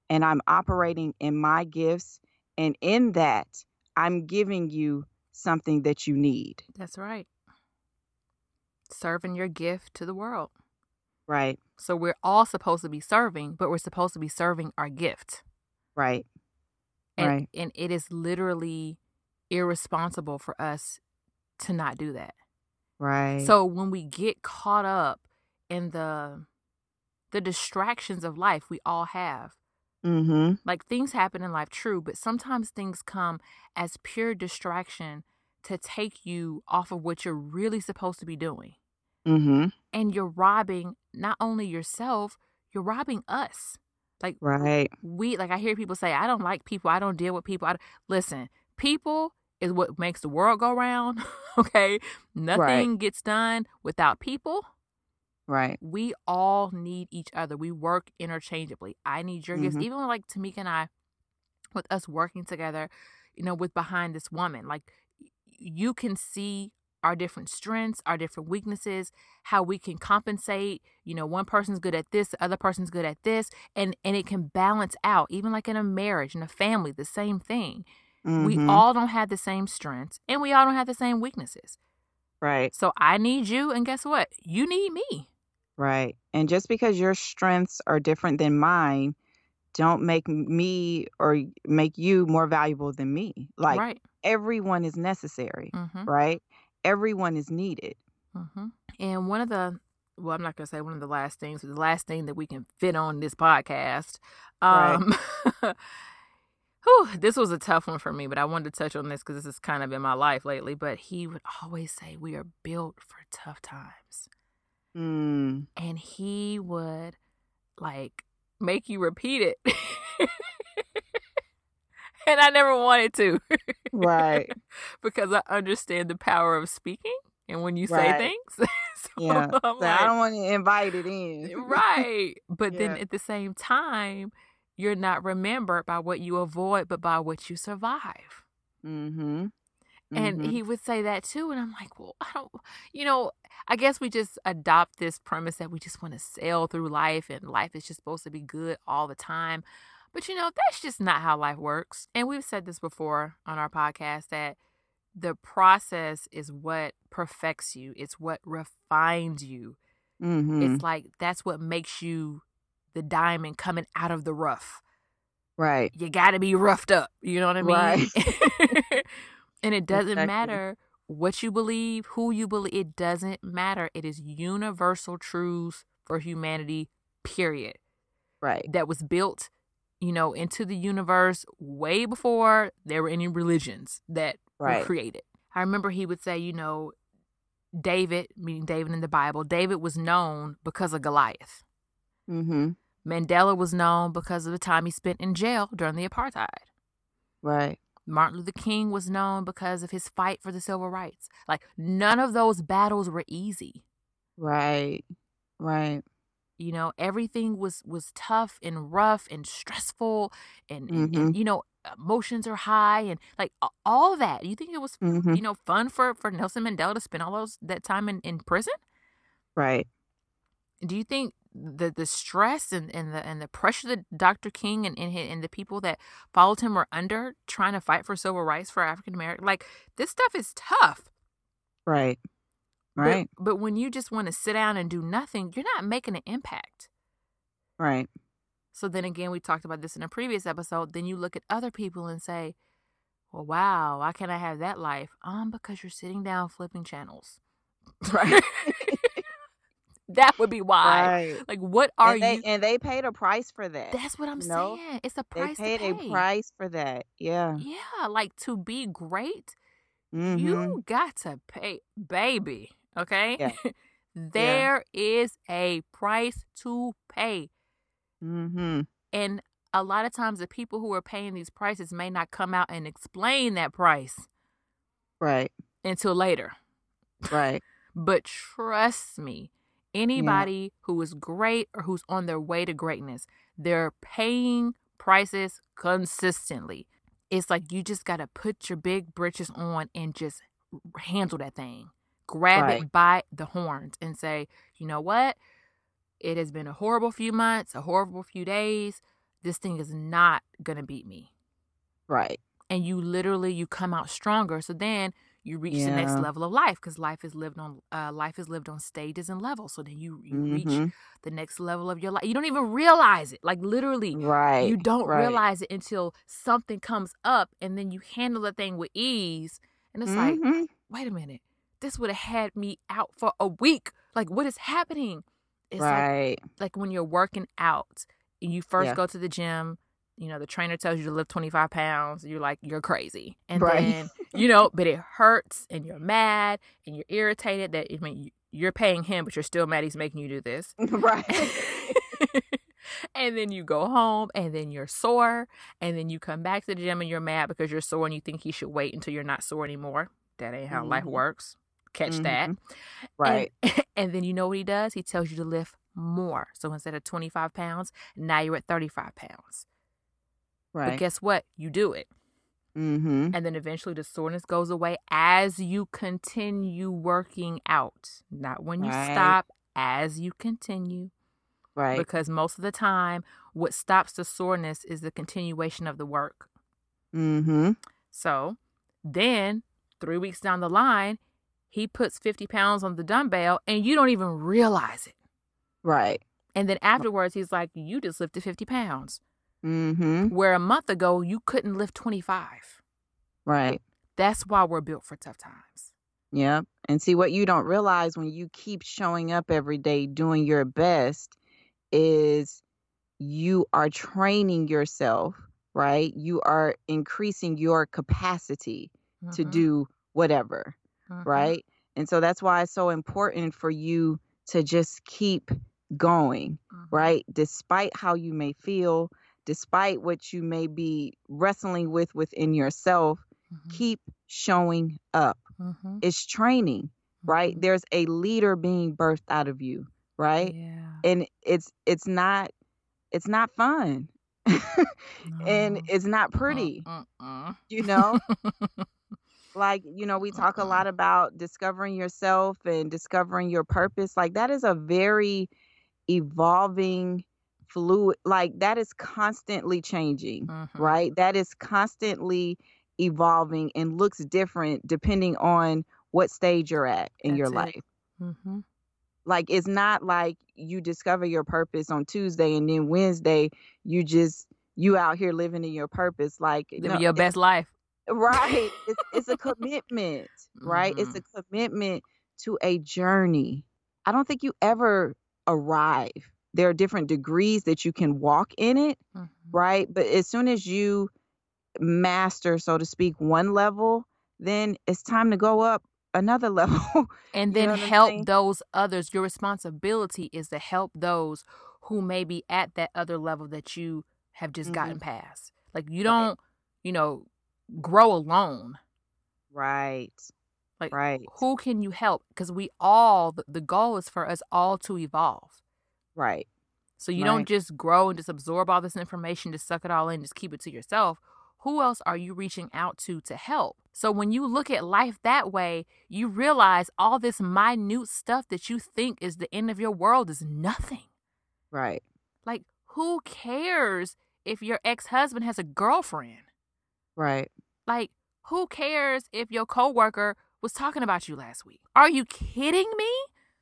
and I'm operating in my gifts. And in that, I'm giving you something that you need. That's right. Serving your gift to the world. Right. So we're all supposed to be serving, but we're supposed to be serving our gift. Right. And, right. And it is literally irresponsible for us to not do that. Right. So when we get caught up in the the distractions of life we all have, mm-hmm. like things happen in life, true, but sometimes things come as pure distraction to take you off of what you're really supposed to be doing. Mm-hmm. And you're robbing not only yourself, you're robbing us. Like, right. we, like I hear people say, I don't like people. I don't deal with people. I don't. Listen, people is what makes the world go round. Okay. Nothing right. gets done without people. Right. We all need each other. We work interchangeably. I need your mm-hmm. gifts. Even like Tamika and I, with us working together, you know, with Behind This Woman, like you can see our different strengths, our different weaknesses, how we can compensate. You know, one person's good at this, the other person's good at this, and, and it can balance out. Even like in a marriage, in a family, the same thing. Mm-hmm. We all don't have the same strengths, and we all don't have the same weaknesses. Right. So I need you, and guess what? You need me. Right. And just because your strengths are different than mine, don't make me or make you more valuable than me. Like, right. everyone is necessary, mm-hmm. right? Everyone is needed. Mm-hmm. And one of the, well, I'm not going to say one of the last things, but the last thing that we can fit on this podcast. Um, right. whew, this was a tough one for me, but I wanted to touch on this because this has kind of been my life lately. But he would always say, we are built for tough times. Mm. And he would like make you repeat it. And I never wanted to. Right. Because I understand the power of speaking and when you right. say things. So yeah. I'm so like, I don't want to invite it in. Right. But yeah. then at the same time, you're not remembered by what you avoid, but by what you survive. Mm-hmm. And mm-hmm. he would say that too. And I'm like, well, I don't, you know, I guess we just adopt this premise that we just want to sail through life and life is just supposed to be good all the time. But, you know, that's just not how life works. And we've said this before on our podcast that the process is what perfects you. It's what refines you. Mm-hmm. It's like that's what makes you the diamond coming out of the rough. Right. You got to be roughed up. You know what I mean? Right. And it doesn't exactly. matter what you believe, who you believe. It doesn't matter. It is universal truths for humanity, period. Right. That was built, you know, into the universe way before there were any religions that right. were created. I remember he would say, you know, David, meaning David in the Bible, David was known because of Goliath. Mm-hmm. Mandela was known because of the time he spent in jail during the apartheid. Right. Martin Luther King was known because of his fight for the civil rights. Like, none of those battles were easy. Right. Right. You know, everything was, was tough and rough and stressful and, and, mm-hmm. and, you know, emotions are high and like all that. You think it was, mm-hmm. you know, fun for, for Nelson Mandela to spend all those that time in, in prison? Right. Do you think the the stress and, and the and the pressure that Doctor King and, and and the people that followed him were under trying to fight for civil rights for African Americans, like this stuff is tough. Right. Right. But, but when you just want to sit down and do nothing, you're not making an impact. Right. So then again, we talked about this in a previous episode. Then you look at other people and say, well, wow, why can't I have that life? Um, because you're sitting down flipping channels. Right. That would be why. Right. Like, what are and they, you? And they paid a price for that. That's what I'm you know? saying. It's a price They paid to pay. a price for that. Yeah. Yeah. Like, to be great, mm-hmm. you got to pay, baby. Okay? Yeah. There yeah. is a price to pay. Mm-hmm. And a lot of times the people who are paying these prices may not come out and explain that price. Right. Until later. Right. But trust me, anybody yeah. who is great or who's on their way to greatness, they're paying prices consistently. It's like you just got to put your big britches on and just handle that thing. Grab right. it by the horns and say, you know what? It has been a horrible few months, a horrible few days. this thing is not going to beat me. Right. And you literally, you come out stronger. So then you reach yeah. the next level of life, because life is lived on uh, life is lived on stages and levels. So then you, you mm-hmm. reach the next level of your life. You don't even realize it. Like literally, right. you don't right. realize it until something comes up, and then you handle the thing with ease. And it's mm-hmm. like, wait a minute, this would have had me out for a week. Like, what is happening? It's right. like, like when you're working out and you first yeah. go to the gym. You know, the trainer tells you to lift twenty-five pounds. You're like, you're crazy. And right. then, you know, but it hurts and you're mad and you're irritated that, I mean, you're paying him, but you're still mad he's making you do this. Right. And then you go home and then you're sore. And then you come back to the gym and you're mad because you're sore and you think he should wait until you're not sore anymore. That ain't how mm-hmm. life works. Catch mm-hmm. that. Right. And, and then you know what he does? He tells you to lift more. So instead of twenty-five pounds, now you're at thirty-five pounds. Right. But guess what? You do it. Mm-hmm. And then eventually the soreness goes away as you continue working out. Not when you right. stop, as you continue. Right. Because most of the time, what stops the soreness is the continuation of the work. Mm-hmm. So then, three weeks down the line, he puts fifty pounds on the dumbbell and you don't even realize it. Right. And then afterwards, he's like, you just lifted fifty pounds. Mm-hmm. Where a month ago, you couldn't lift twenty-five. Right. That's why we're built for tough times. Yep. And see, what you don't realize when you keep showing up every day doing your best is you are training yourself, right? You are increasing your capacity mm-hmm. to do whatever, mm-hmm. right? And so that's why it's so important for you to just keep going, mm-hmm. right? Despite how you may feel, despite what you may be wrestling with within yourself, mm-hmm. keep showing up. Mm-hmm. It's training, right? Mm-hmm. There's a leader being birthed out of you, right? Yeah. And it's it's not it's not fun. No. And it's not pretty. Uh-uh. You know? Like, you know, we talk a lot about discovering yourself and discovering your purpose. Like that is a very evolving fluid, like that is constantly changing, mm-hmm. right? That is constantly evolving and looks different depending on what stage you're at in That's your it. life. Mm-hmm. Like it's not like you discover your purpose on Tuesday and then Wednesday you just you out here living in your purpose, like living no, your best life. Right. It's, it's a commitment, right? Mm-hmm. It's a commitment to a journey. I don't think you ever arrive. There are different degrees that you can walk in it, mm-hmm. right? But as soon as you master, so to speak, one level, then it's time to go up another level. And then help those others. Your responsibility is to help those who may be at that other level that you have just mm-hmm. gotten past. Like you don't, right. you know, grow alone. Right. Like right. who can you help? Because we all, the goal is for us all to evolve. Right. So you right. don't just grow and just absorb all this information, just suck it all in, just keep it to yourself. Who else are you reaching out to to help? So when you look at life that way, you realize all this minute stuff that you think is the end of your world is nothing. Right. Like, who cares if your ex-husband has a girlfriend? Right. Like, who cares if your coworker was talking about you last week? Are you kidding me?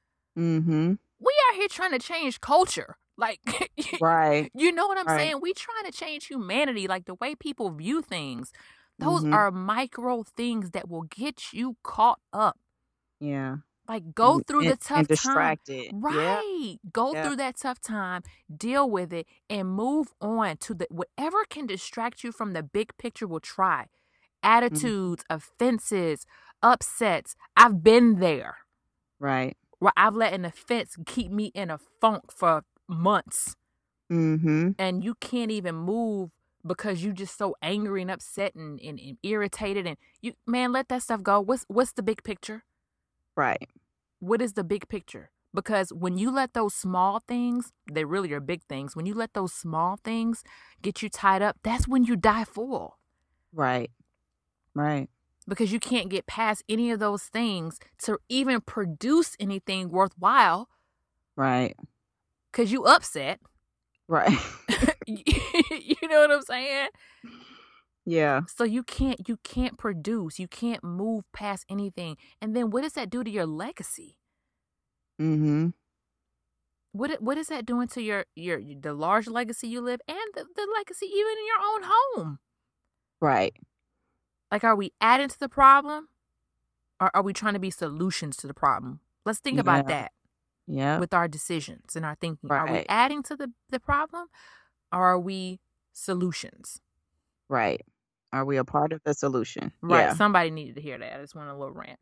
Mm-hmm. We are here trying to change culture. Like, right. You know what I'm right. saying? We trying to change humanity, like the way people view things. Those mm-hmm. are micro things that will get you caught up. Yeah. Like, go through and, the tough and time. distracted. Right. Yeah. Go yeah. through that tough time, deal with it, and move on to the whatever can distract you from the big picture. Will try. Attitudes, mm-hmm. offenses, upsets. I've been there. Right. Where I've let an offense keep me in a funk for months. Mm-hmm. And you can't even move because you just so angry and upset and, and, and irritated. And you, man, let that stuff go. What's what's the big picture? Right. What is the big picture? Because when you let those small things, they really are big things. When you let those small things get you tied up, that's when you die full. Right. Right. Because you can't get past any of those things to even produce anything worthwhile. Right. Because you upset. Right. You know what I'm saying? Yeah. So you can't you can't produce, you can't move past anything. And then what does that do to your legacy? Mm-hmm. What what is that doing to your your the large legacy you live and the, the legacy even in your own home? Right. Like, are we adding to the problem, or are we trying to be solutions to the problem? Let's think about Yeah. that Yeah. with our decisions and our thinking. Are we Right. adding to the, the problem, or are we solutions? Right. Are we a part of the solution? Right. Yeah. Somebody needed to hear that. I just want a little rant.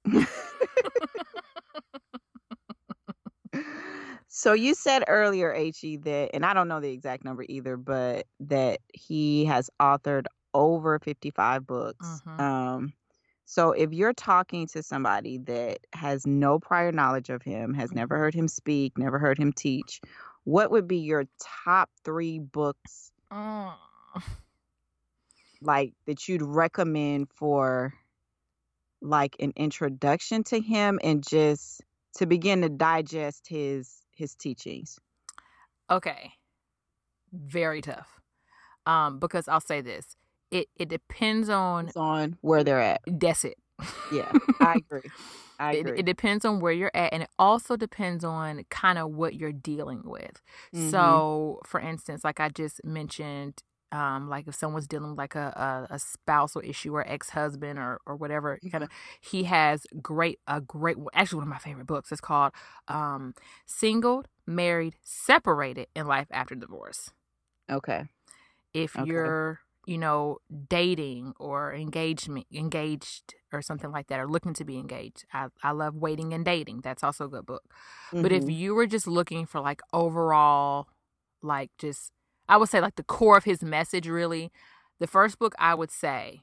So you said earlier, H-E, that, and I don't know the exact number either, but that he has authored over fifty-five books. Mhm. Um, so if you're talking to somebody that has no prior knowledge of him, has never Mhm. heard him speak, never heard him teach, what would be your top three books Mm. like that you'd recommend for like an introduction to him and just to begin to digest his his teachings? Okay. Very tough. Um, because I'll say this. It it depends on It's on where they're at. that's it. Yeah, I agree. I It, agree. it depends on where you're at, and it also depends on kind of what you're dealing with. Mhm. So, for instance, like I just mentioned, um, like if someone's dealing with like a, a, a spousal issue or ex-husband or, or whatever, kind of, he has great, a great, actually one of my favorite books is called um, Singled, Married, Separated in Life After Divorce. Okay. If Okay. you're, you know, dating or engagement, engaged or something like that, or looking to be engaged. I, I love Waiting and Dating. That's also a good book. But if Mhm. you were just looking for like overall, like just, I would say like the core of his message, really, the first book I would say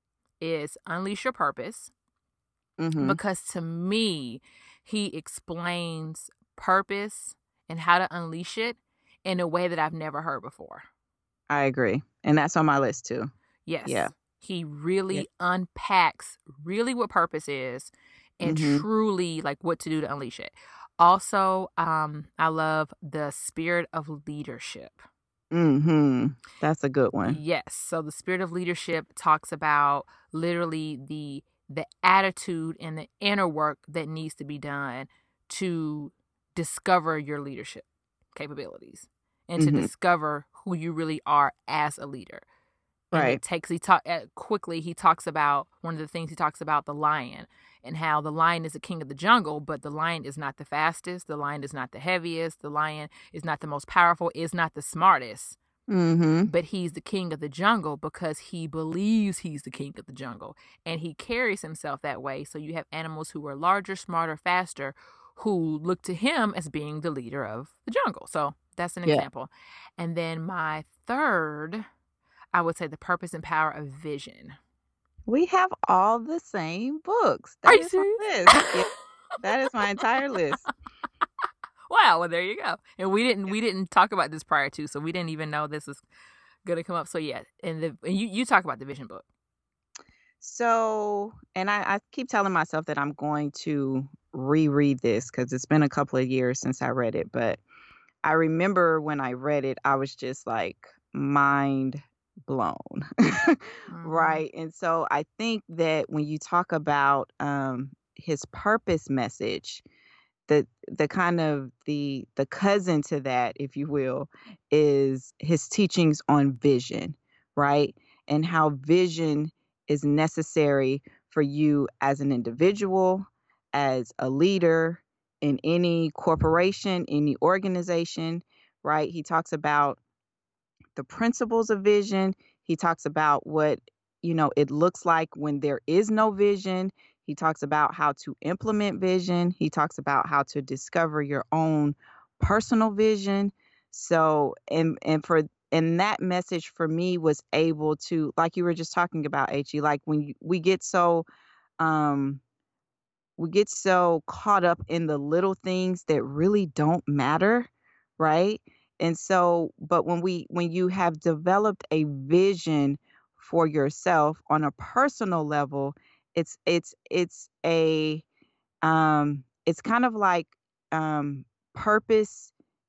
is Unleash Your Purpose. Mhm. Because to me, he explains purpose and how to unleash it in a way that I've never heard before. I agree. And that's on my list too. Yes. Yeah. He really Yeah. unpacks really what purpose is and Mhm. truly like what to do to unleash it. Also, um, I love The Spirit of Leadership. Mhm. That's a good one. Yes. So The Spirit of Leadership talks about literally the the attitude and the inner work that needs to be done to discover your leadership capabilities and to Mhm. discover who you really are as a leader. And Right. it takes, he talk uh, quickly, he talks about, one of the things he talks about the lion and how the lion is the king of the jungle, but the lion is not the fastest. The lion is not the heaviest. The lion is not the most powerful, is not the smartest, Mhm. but he's the king of the jungle because he believes he's the king of the jungle and he carries himself that way. So you have animals who are larger, smarter, faster, who look to him as being the leader of the jungle. So that's an Yeah. example. And then my third, I would say The Purpose and Power of Vision. We have all the same books. Are That you is my serious? list. Yeah. That is my entire list. Wow, well there you go. And we didn't we didn't talk about this prior to, so we didn't even know this was gonna come up. So yeah, and the and you, you talk about the Vision book. So, and I, I keep telling myself that I'm going to reread this because it's been a couple of years since I read it. But I remember when I read it, I was just like mind blown. Mhm. Right. And so I think that when you talk about um, his purpose message, the the kind of the the cousin to that, if you will, is his teachings on vision, right? And how vision is necessary for you as an individual, as a leader in any corporation, any organization, right? He talks about the principles of vision. He talks about what, you know, it looks like when there is no vision. He talks about how to implement vision. He talks about how to discover your own personal vision. So, and and for and that message for me was able to, like you were just talking about, H E, like when you, we get so um we get so caught up in the little things that really don't matter, right? And so, but when we when you have developed a vision for yourself on a personal level, it's it's it's a um it's kind of like um purpose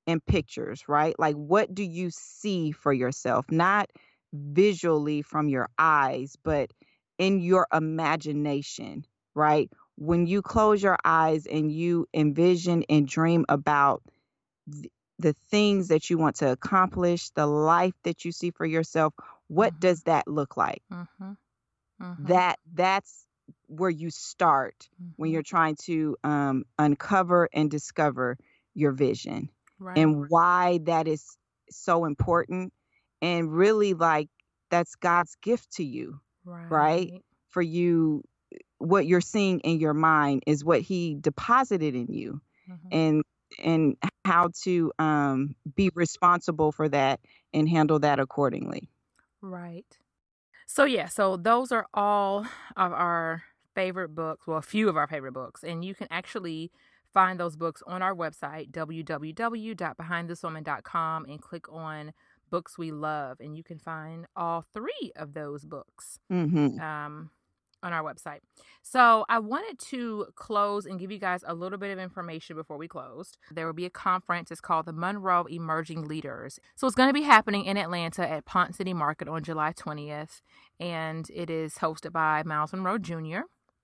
in pictures, right? Like, what do you see for yourself? Not visually from your eyes, but in your imagination, right? When you close your eyes and you envision and dream about th- the things that you want to accomplish, the life that you see for yourself, what Mm-hmm. does that look like? Mm-hmm. Mm-hmm. That that's where you start when Mm-hmm. you're trying to um, uncover and discover your vision Right. and why that is so important. And really, like, that's God's gift to you, right? Right. For you, what you're seeing in your mind is what He deposited in you, Mm-hmm. and and how to um, be responsible for that and handle that accordingly. Right. So yeah, so those are all of our favorite books, well, a few of our favorite books, and you can actually find those books on our website, w w w dot behind this woman dot com, and click on books we love, and you can find all three of those books Mm-hmm. um, on our website. So I wanted to close and give you guys a little bit of information before we closed. There will be a conference. It's called the Monroe Emerging Leaders. So it's going to be happening in Atlanta at Pont City Market on July twentieth. And it is hosted by Myles Monroe Junior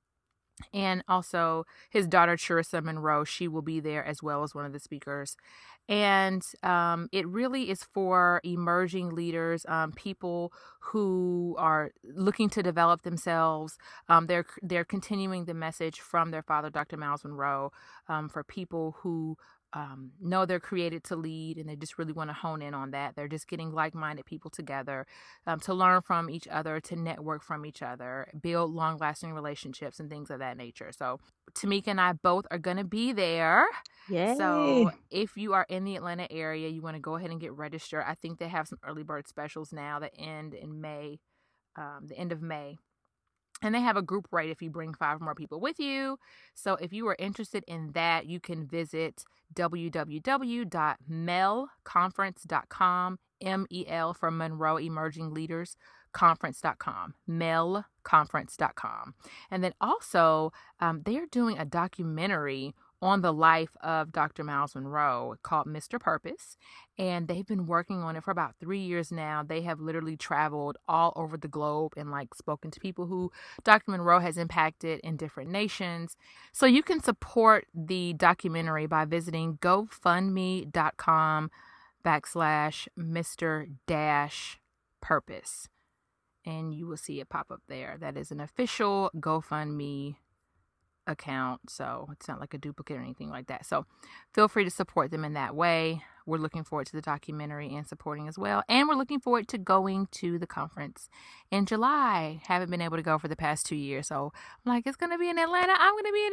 and also his daughter, Charissa Monroe. She will be there as well as one of the speakers. And um, it really is for emerging leaders, um, people who are looking to develop themselves. Um, they're they're continuing the message from their father, Doctor Myles Monroe, um, for people who um, know they're created to lead, and they just really want to hone in on that. They're just getting like-minded people together um, to learn from each other, to network from each other, build long-lasting relationships and things of that nature. So Tamika and I both are going to be there. Yay. So if you are in the Atlanta area, you want to go ahead and get registered. I think they have some early bird specials now that end in May, um, the end of May. And they have a group rate if you bring five more people with you. So if you are interested in that, you can visit w w w dot mel conference dot com, M E L for Monroe Emerging Leaders Conference dot com, mel conference dot com. And then also, um, they're doing a documentary on the life of Doctor Myles Monroe called Mister Purpose. And they've been working on it for about three years now. They have literally traveled all over the globe and like spoken to people who Doctor Monroe has impacted in different nations. So you can support the documentary by visiting gofundme.com backslash Mr. Dash Purpose. And you will see it pop up there. That is an official GoFundMe account, so it's not like a duplicate or anything like that. So feel free to support them in that way. We're looking forward to the documentary and supporting as well, and we're looking forward to going to the conference in July. Haven't been able to go for the past two years, so I'm like, it's gonna be in Atlanta. I'm gonna be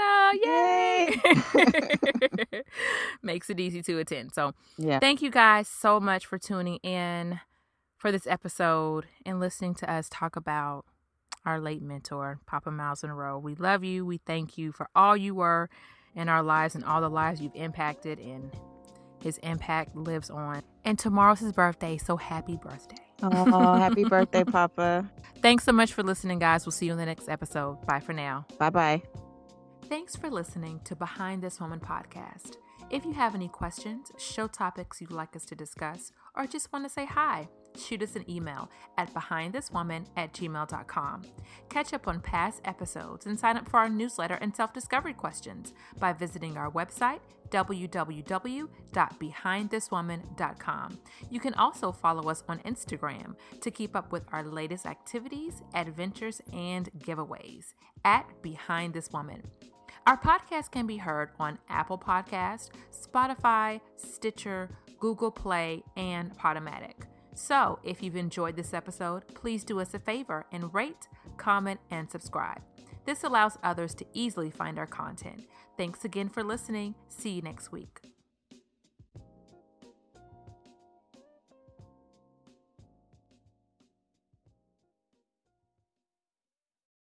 in Atlanta. Yay! Makes it easy to attend. So yeah, thank you guys so much for tuning in for this episode and listening to us talk about our late mentor, Papa Myles Monroe. We love you. We thank you for all you were in our lives and all the lives you've impacted, and his impact lives on. And tomorrow's his birthday, so happy birthday. Oh, happy birthday, Papa. Thanks so much for listening, guys. We'll see you in the next episode. Bye for now. Bye-bye. Thanks for listening to Behind This Woman podcast. If you have any questions, show topics you'd like us to discuss, or just want to say hi, shoot us an email at behindthiswoman at gmail dot com. Catch up on past episodes and sign up for our newsletter and self-discovery questions by visiting our website, w w w dot behind this woman dot com. You can also follow us on Instagram to keep up with our latest activities, adventures, and giveaways at Behind This Woman. Our podcast can be heard on Apple Podcasts, Spotify, Stitcher, Google Play, and Podomatic. So, if you've enjoyed this episode, please do us a favor and rate, comment, and subscribe. This allows others to easily find our content. Thanks again for listening. See you next week.